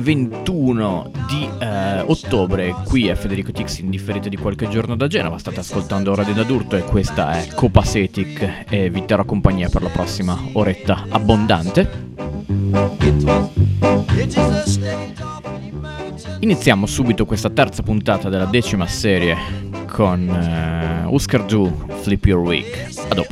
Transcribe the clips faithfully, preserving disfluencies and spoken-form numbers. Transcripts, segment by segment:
ventuno di eh, ottobre. Qui è Federico Tix in differita di qualche giorno da Genova. State ascoltando Radio da D'Urto e questa è Copacetic e vi terrò compagnia per la prossima oretta abbondante. Iniziamo subito questa terza puntata della decima serie con uh, Husker Du, Flip Your Wig. A dopo.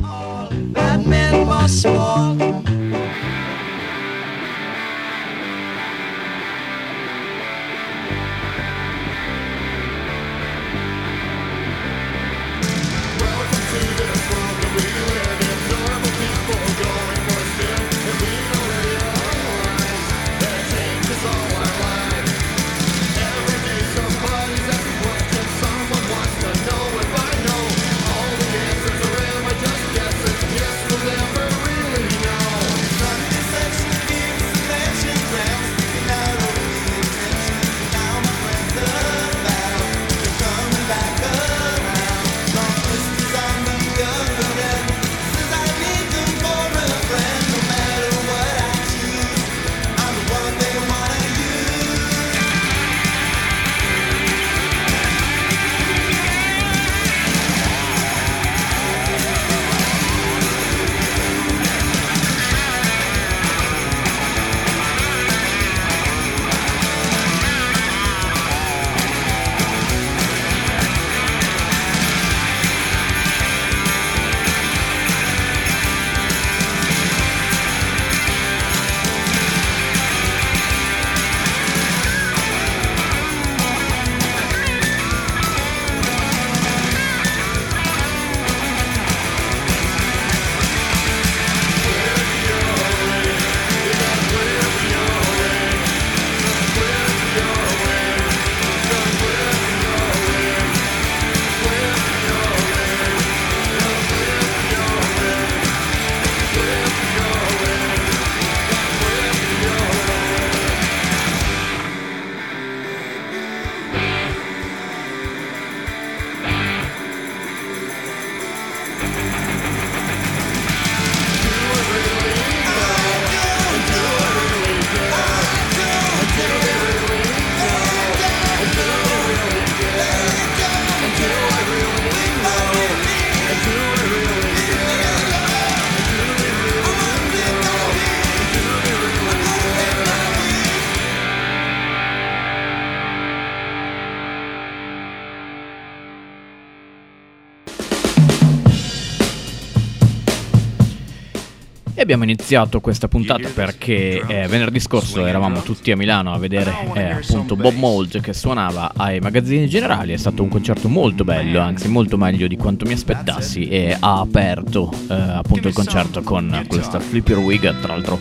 E abbiamo iniziato questa puntata perché eh, venerdì scorso eravamo tutti a Milano a vedere eh, appunto Bob Mould che suonava ai Magazzini Generali. È stato un concerto molto bello, anzi molto meglio di quanto mi aspettassi, e ha aperto eh, appunto il concerto con questa Flip Your Wig, tra l'altro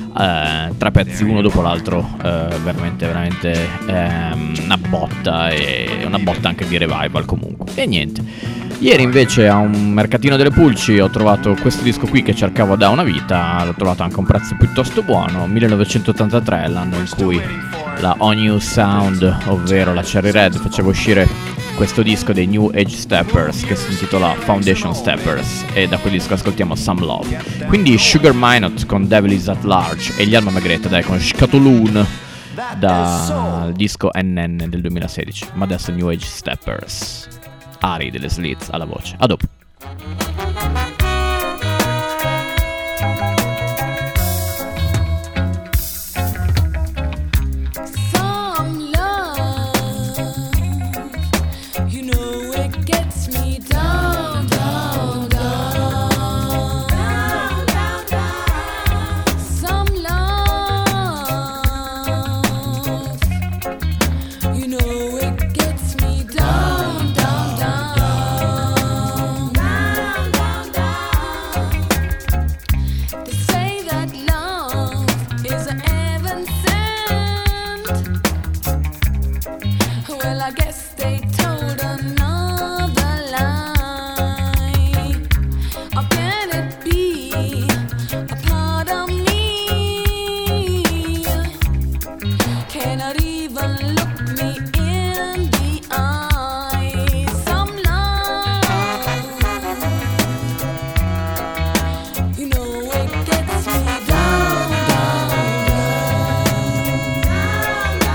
eh, tre pezzi uno dopo l'altro, eh, veramente veramente eh, una botta, e una botta anche di revival comunque. E niente, ieri invece a un mercatino delle pulci ho trovato questo disco qui che cercavo da una vita. L'ho trovato anche a un prezzo piuttosto buono, millenovecentottantatré, l'anno in cui la O New Sound, ovvero la Cherry Red, faceva uscire questo disco dei New Age Steppers che si intitola Foundation Steppers, e da quel disco ascoltiamo Some Love. Quindi Sugar Minot con Devil Is At Large e gli Alma Magreta dai con Scatoloon dal disco N N del duemilasedici. Ma adesso New Age Steppers, Ari delle Slits alla voce. A dopo. Down, down, down.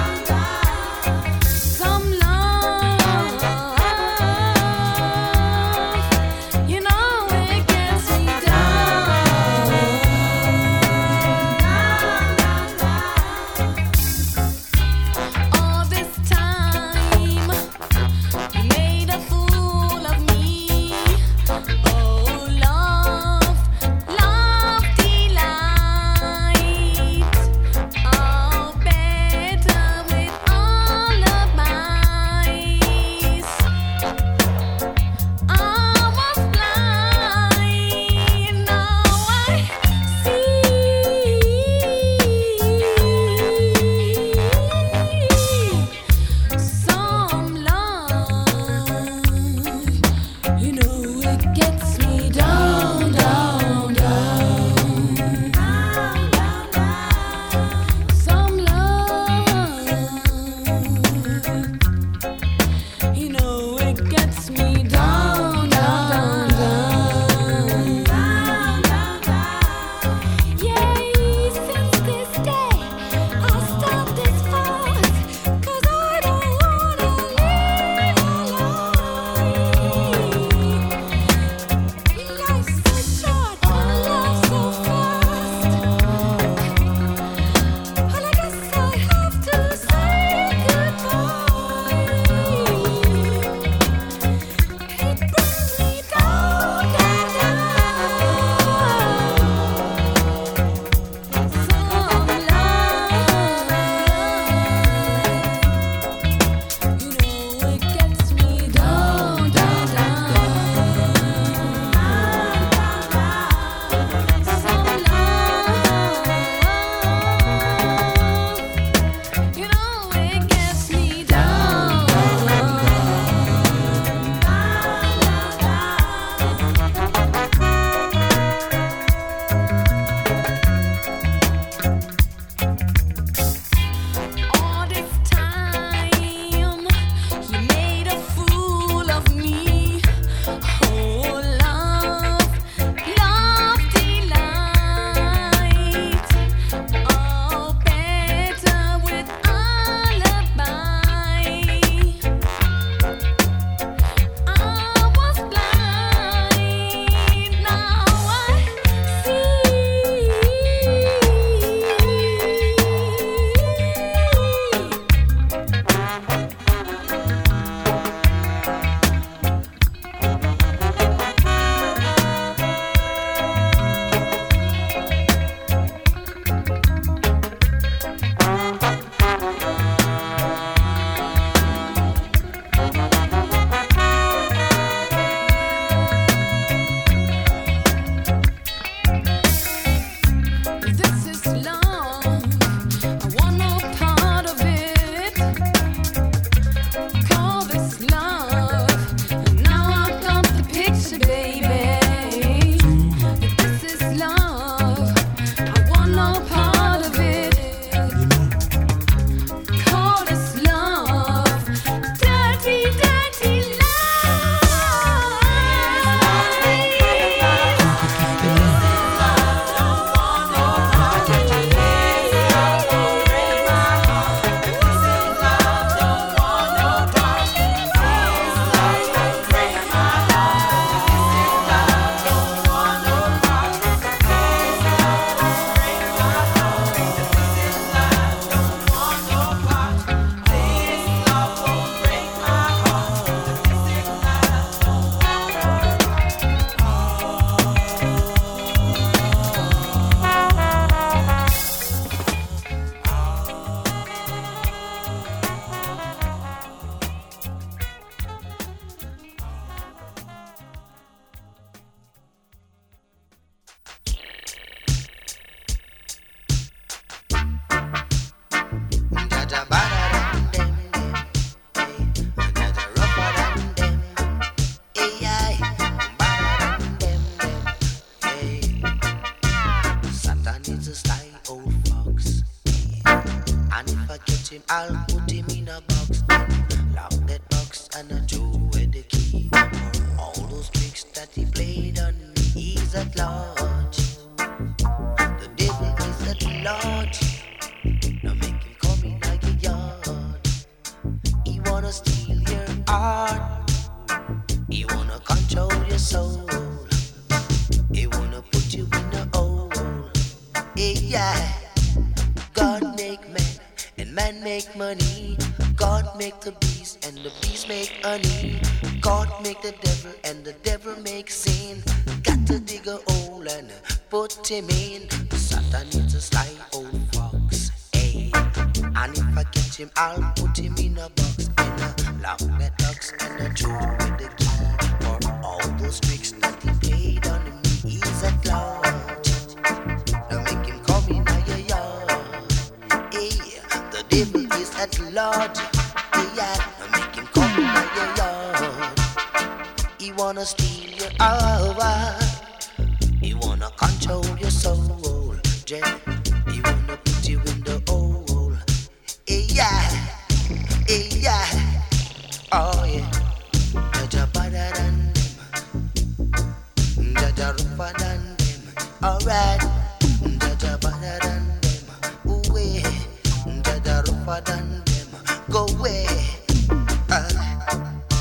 I'll put him in a box, lock that box and I throw away the key. For all those tricks that he played on me, he's at large. The devil is at large. Now make him come in like a yard. He wanna steal your heart. He wanna control your soul. He wanna put you in a hole. Hey, yeah. God make man and man make money. God make the beast and the beast make honey. God make the devil and the devil make sin. Got to dig a hole and put him in. Satan is a sly old fox. Hey, and if I catch him, I'll put him in a box and a lock that box and a throw with the key. For all those tricks that he played on me, he's at large. Now make him come in your yard. Hey, the devil is at large. Hey, yeah, now make him come in your yard. He wanna steal your heart. He wanna control your soul. Jeff, he wanna put you in the hole. Hey, yeah, hey, yeah. Oh, yeah. Jaja better than them. Jaja rougher than them. Alright. Jaja better than them. Ooh, yeah. Jaja rougher than them. Go away. Uh.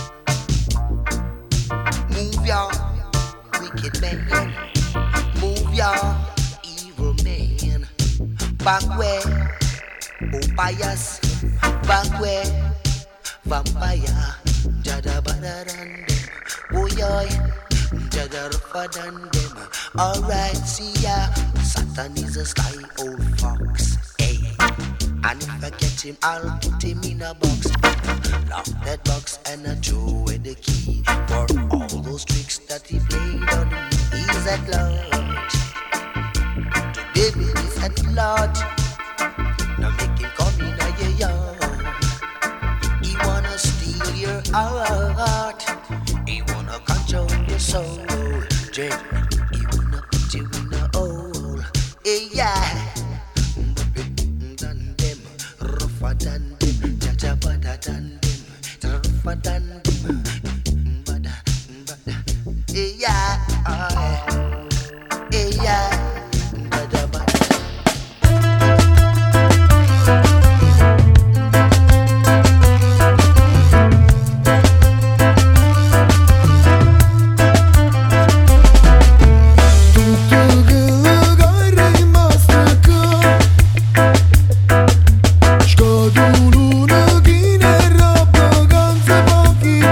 Move your wicked man. Move your evil man. Back where, oh bias. Back where, vampire. Jada better than them. Oh yoy, Jada rougher than them. Alright, see ya. Satan is a sly old fox. Hey, and if I get him, I'll put him in a box. Lock that box and I throw away the key. For all those tricks that he played on me, he's at large. The devil is at large. Now make him come in your yard. He wanna steal your heart. He wanna control your soul. He wanna put you in a hole. Hey, yeah. Than them, rougher than them, jaja better than them, rougher than them, bada, bada. Hey, yeah, oh, hey, yeah, bada, bada. Shkodulun në gine rabë ganë se baki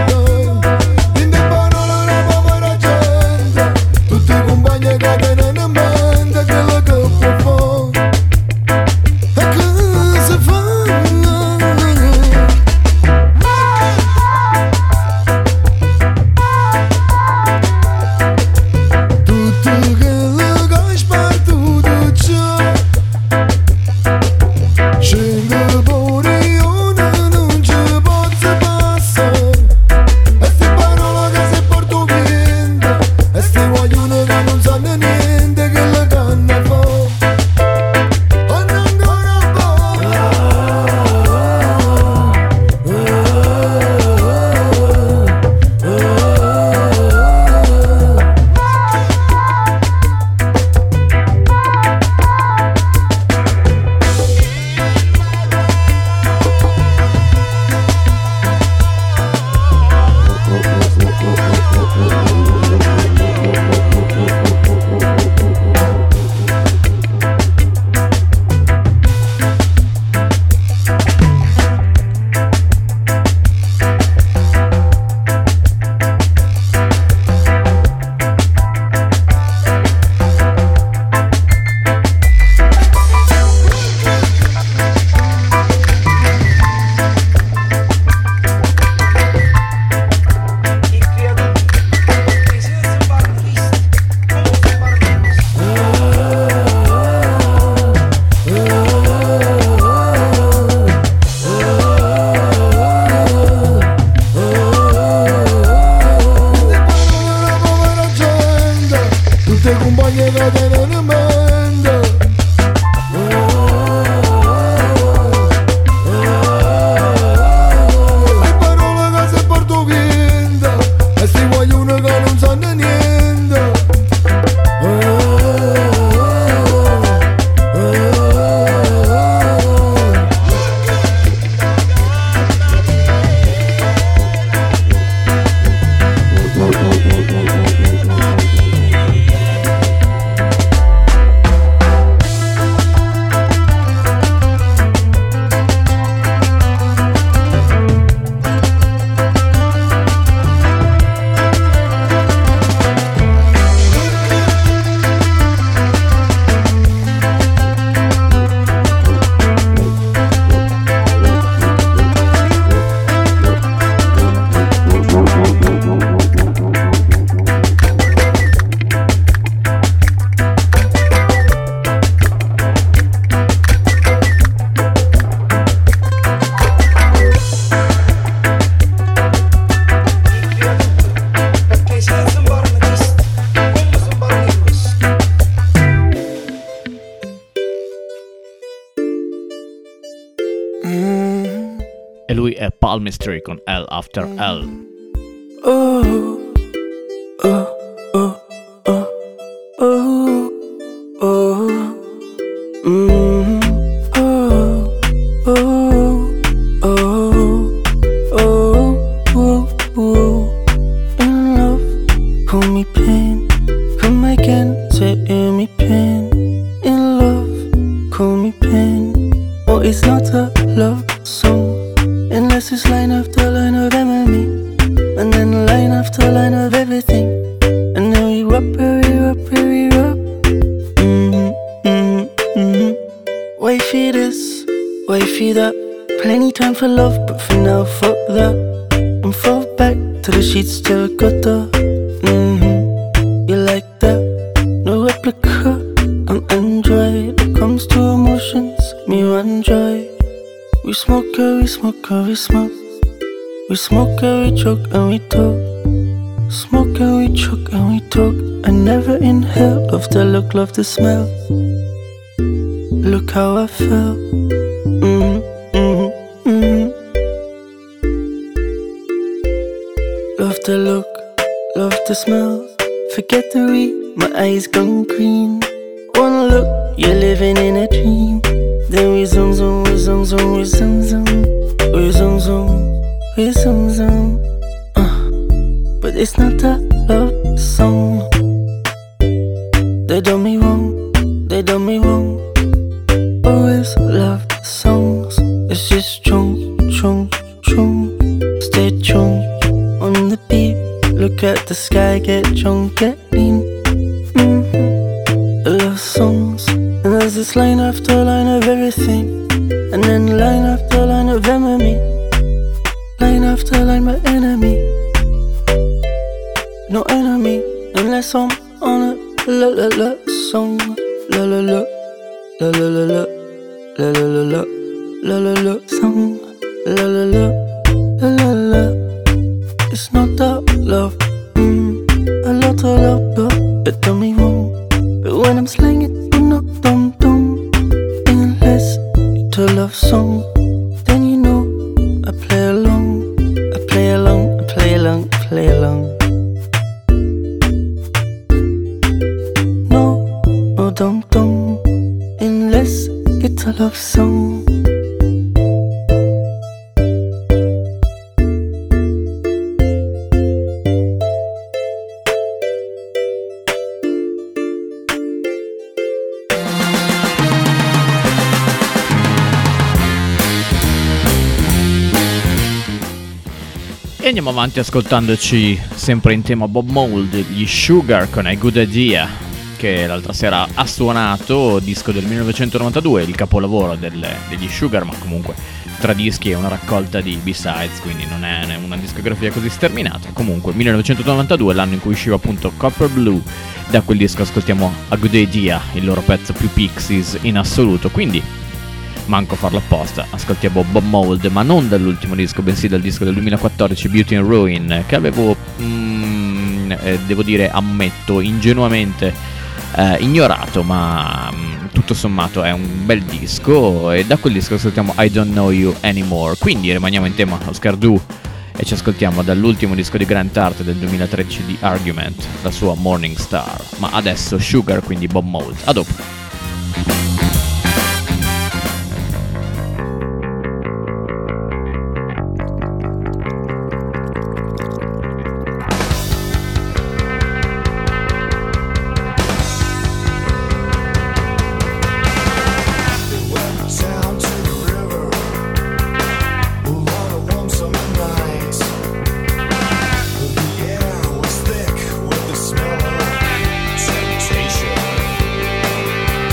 lui è Palmistry con L After L. Oh, oh, oh, oh, oh, oh, mm, oh, oh, oh, oh, oh, oh, in love, call me pain, come again, say hear me pain, in love, call me pain, oh, it's not a love song, unless it's line after line of enemy. And then line after line of everything. And then we rub, we rub, we rub. Mm-hmm, mm-hmm, mm-hmm. Wifey this, wifey that. Plenty time for love, but for now, fuck that. And fall back to the sheets, terracotta. Mm-hmm, you like that? No replica, I'm Android. It comes to emotions, me run dry. We smoke, we smoke, we smoke. We smoke and we choke and we talk. Smoke and we choke and we talk. I never inhaled. Love the look, love the smell. Look how I felt. Mm-hmm, mm-hmm, mm-hmm. Love the look, love the smell. Forget the read, my eyes gone green. One look, you're living in a dream. Then we zoom zoom, we zoom zoom, we zoom zoom, we zoom zoom. We zoom zoom, uh, but it's not a love song. They done me wrong, they done me wrong. Always love songs. It's just chung, chung, chung. Stay chung on the beat. Look at the sky, get chung, get lean. Mm-hmm. I love songs, and there's this line after line of everything, and then line after line of enemy. Line after line, my enemy. No enemy, unless I'm on a la la la song. La la la, la la la la, la la la la, la la la song. La la la, la la la. It's not a love, mm, a lot of love, love. It done me wrong, but when I'm slanging, I'm not dumb dumb. Unless it's a love song, then you know I play along. Play along, play along, play along. No, no dum dum, unless it's a love song. E andiamo avanti ascoltandoci sempre in tema Bob Mould, gli Sugar con A Good Idea, che l'altra sera ha suonato, disco del millenovecentonovantadue, il capolavoro del, degli Sugar, ma comunque tra dischi è una raccolta di B-sides, quindi non è una discografia così sterminata. Comunque millenovecentonovantadue, l'anno in cui usciva appunto Copper Blue, da quel disco ascoltiamo A Good Idea, il loro pezzo più Pixies in assoluto, quindi manco farlo apposta, ascoltiamo Bob Mould, ma non dall'ultimo disco, bensì dal disco del duemilaquattordici Beauty and Ruin, che avevo, mm, eh, devo dire, ammetto, ingenuamente eh, ignorato, ma mm, tutto sommato è un bel disco, e da quel disco ascoltiamo I Don't Know You Anymore. Quindi rimaniamo in tema Oscar Du e ci ascoltiamo dall'ultimo disco di Grant Hart del duemilatredici di Argument, la sua Morning Star, ma adesso Sugar, quindi Bob Mould. A dopo. Temptation.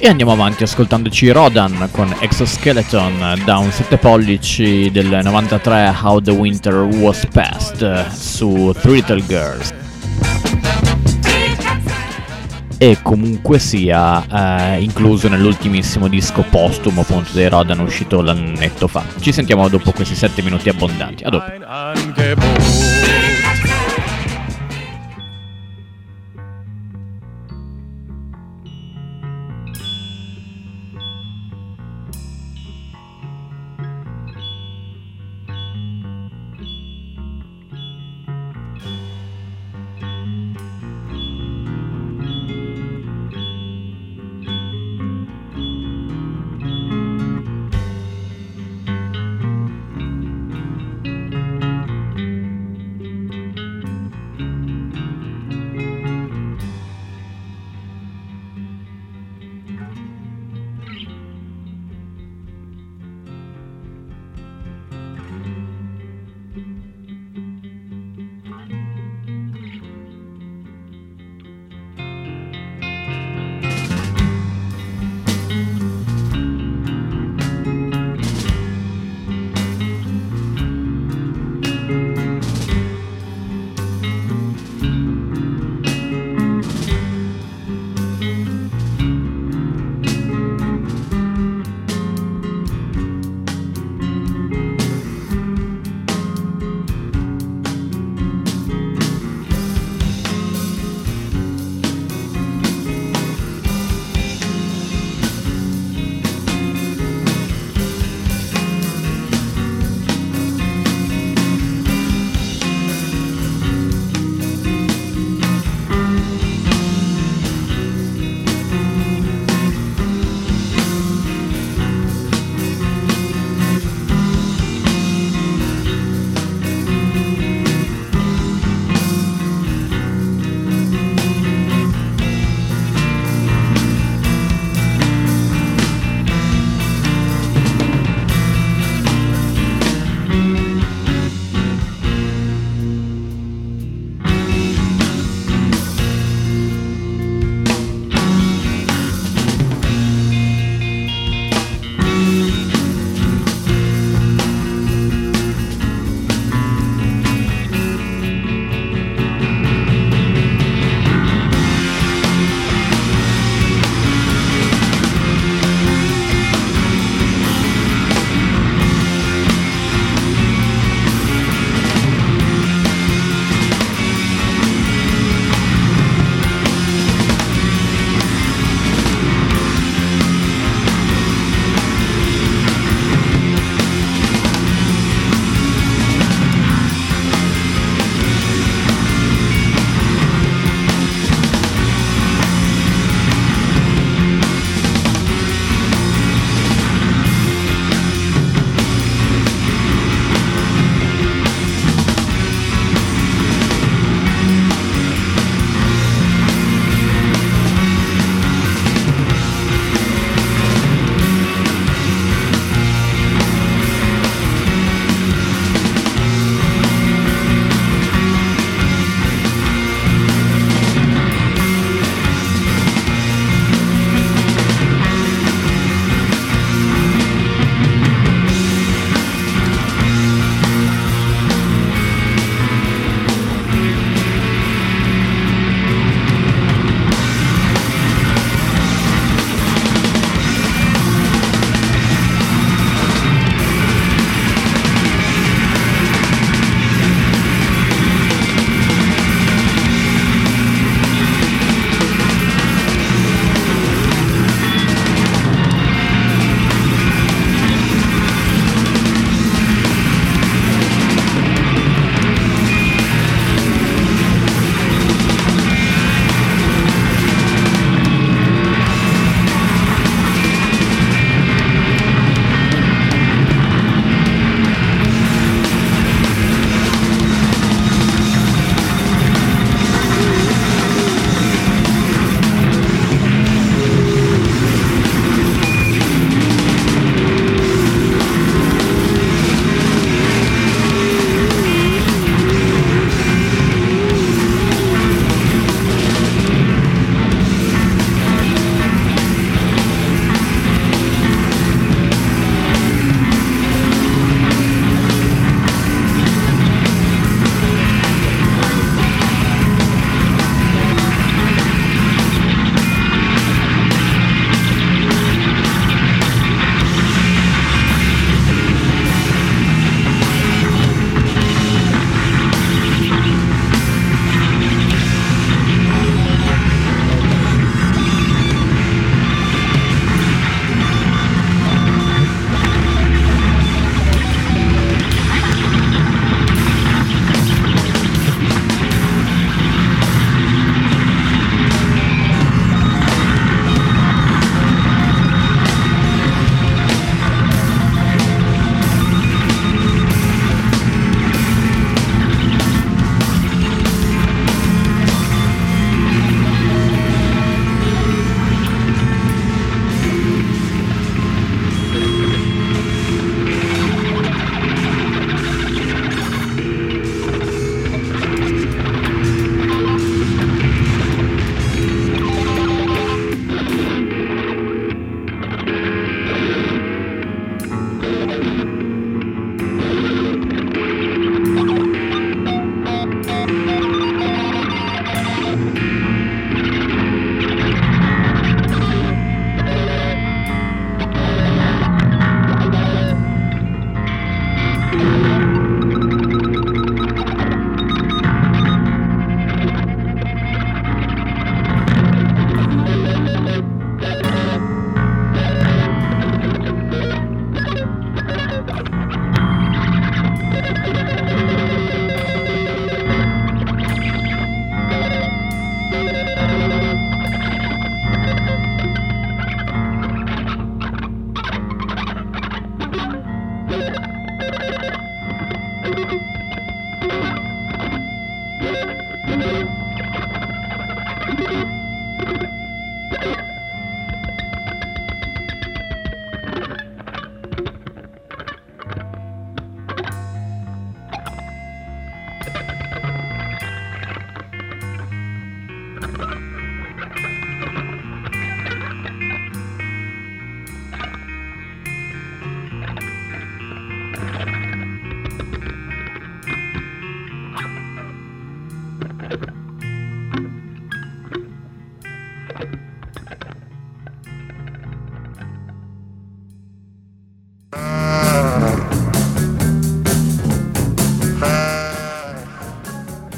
E andiamo avanti ascoltandoci Rodan con Exoskeleton da un sette pollici del novantatré, How the Winter Was Past, su Three Little Girls. E comunque sia eh, incluso nell'ultimissimo disco postumo appunto dei Rodan, uscito l'annetto fa. Ci sentiamo dopo questi sette minuti abbondanti. A dopo.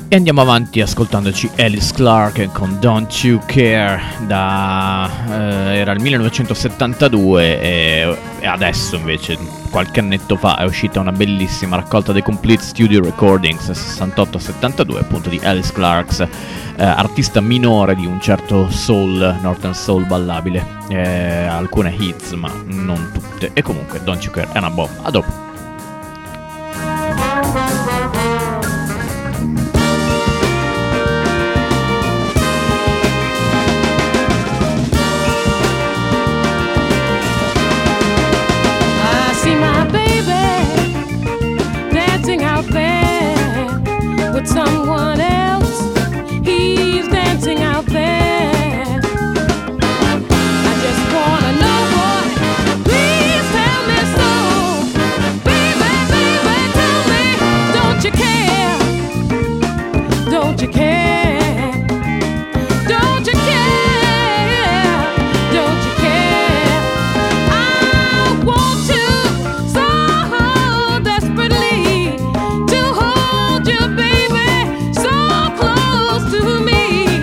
E andiamo avanti ascoltandoci Alice Clark con Don't You Care. Da, eh, era il millenovecentosettantadue e, e adesso invece qualche annetto fa è uscita una bellissima raccolta dei Complete Studio Recordings sessantotto settantadue, appunto di Alice Clark, eh, artista minore di un certo soul, northern soul ballabile, eh, alcune hits ma non tutte, e comunque Don't You Care è una bomba. A dopo. With someone else, he's dancing out there. I just wanna know, boy, please tell me so. Baby, baby, tell me, don't you care? Don't you care? Don't you care? Don't you care? I want you so desperately to hold you, baby, so close to me.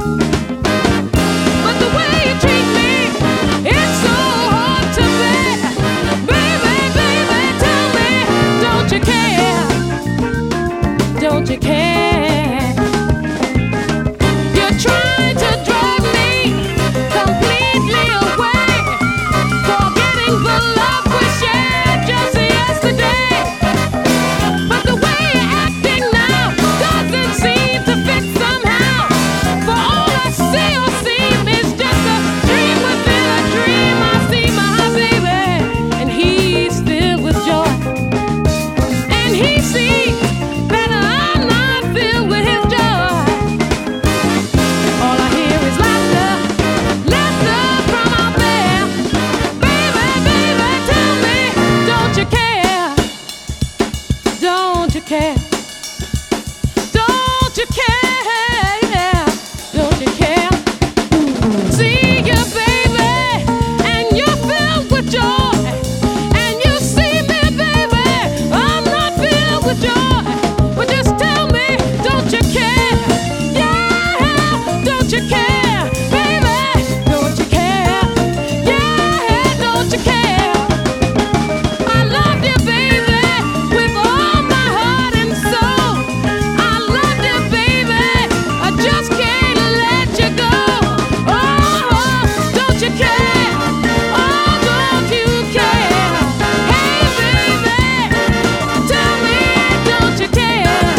But the way you treat me, it's so hard to bear. Baby, baby, tell me, don't you care? Don't you care? You're trying to drive me completely away, forgetting the love we shared just yesterday. But the way you're acting now doesn't seem to fit somehow. For all I see or seem is just a dream within a dream. I see my baby, and he's filled with joy, and he sees that I'm not filled with his joy. All I hear is laughter, laughter from out there. Baby, baby, tell me, don't you care? Don't you care? Don't you care? Don't you care? See you, baby, and you're filled with joy. And you see me, baby, I'm not filled with joy. But just tell me, don't you care? Yeah, don't you care? Baby, don't you care? Yeah, don't you care? I love you, baby, with all my heart and soul. I love you, baby, I just can't let you go. Oh, don't you care? Oh, don't you care? Hey, baby, tell me, don't you care?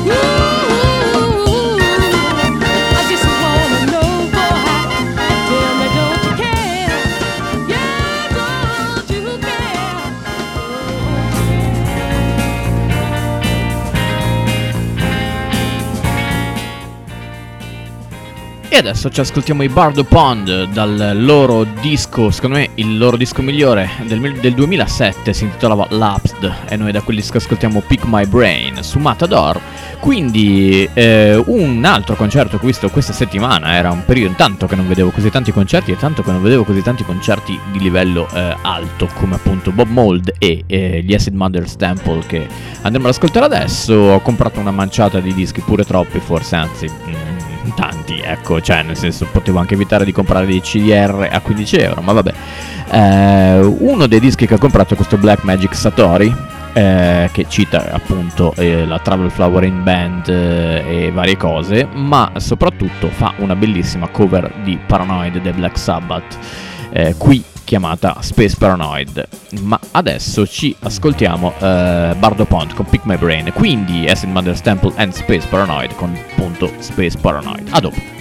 Ooh, I just wanna know, boy, tell me, don't you care? Yeah, don't you care? E adesso ci ascoltiamo i Bardo Pond dal loro disco, secondo me il loro disco migliore del, mil- del duemilasette, si intitolava Lapsed, e noi da quel disco ascoltiamo Pick My Brain su Matador. Quindi eh, un altro concerto che ho visto questa settimana, era un periodo tanto che non vedevo così tanti concerti e tanto che non vedevo così tanti concerti di livello eh, alto come appunto Bob Mould e eh, gli Acid Mother's Temple, che andremo ad ascoltare adesso. Ho comprato una manciata di dischi, pure troppi forse, anzi mm, tanti, ecco, cioè nel senso potevo anche evitare di comprare dei C D R a quindici euro, ma vabbè. Eh, uno dei dischi che ho comprato è questo Black Magic Satori, eh, che cita appunto eh, la Travel Flowering Band eh, e varie cose, ma soprattutto fa una bellissima cover di Paranoid dei Black Sabbath, eh, qui chiamata Space Paranoid. Ma adesso ci ascoltiamo eh, Bardo Pond con Pick My Brain, quindi Acid Mother's Temple and Space Paranoid con appunto Space Paranoid. A dopo.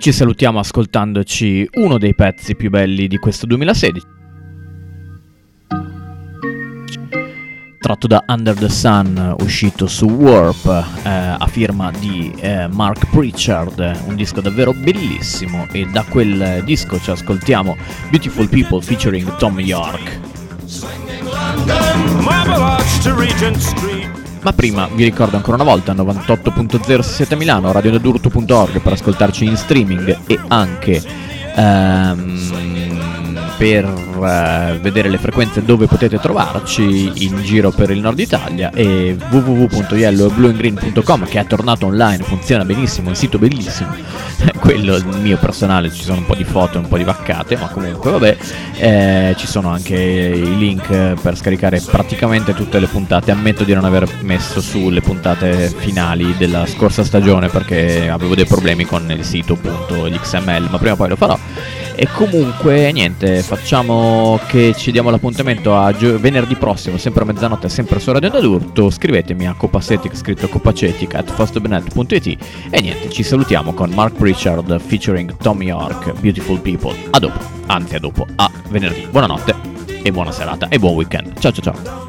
ci salutiamo ascoltandoci uno dei pezzi più belli di questo duemilasedici, tratto da Under the Sun, uscito su Warp, eh, a firma di eh, Mark Pritchard, un disco davvero bellissimo, e da quel disco ci ascoltiamo Beautiful People featuring Tom York. Ma prima vi ricordo ancora una volta novantotto punto zero sette Milano, radio nedurto punto org per ascoltarci in streaming e anche ehm, per uh, vedere le frequenze dove potete trovarci in giro per il nord Italia, e w w w punto yellow blue and green punto com, che è tornato online, funziona benissimo, un sito bellissimo. Quello il mio personale, ci sono un po' di foto e un po' di vaccate, ma comunque vabbè, eh, ci sono anche i link per scaricare praticamente tutte le puntate. Ammetto di non aver messo su le puntate finali della scorsa stagione perché avevo dei problemi con il sito, appunto, l'X M L, ma prima o poi lo farò. E comunque niente, facciamo che ci diamo l'appuntamento a gio- venerdì prossimo, sempre a mezzanotte, sempre su Radio Nedurto. Scrivetemi a Copacetic, scritto copacetic at fastobnet punto it, e niente, ci salutiamo con Mark Pritchard featuring Tom York, Beautiful People. A dopo, anzi a dopo, a venerdì. Buonanotte e buona serata e buon weekend. Ciao ciao ciao.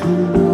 from now.